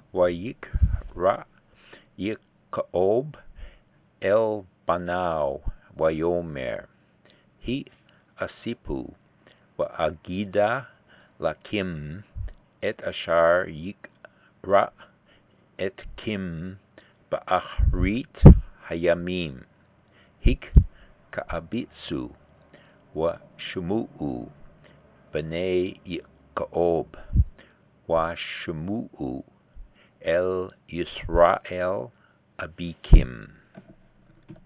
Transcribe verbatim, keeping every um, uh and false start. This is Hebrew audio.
ויקרא יעקב אל בניו ויאמר היאספו ואגידה לכם את אשר יקרא אתכם באחרית הימים, הקבצו ושמעו בני יעקב ושמעו אל ישראל אביכם.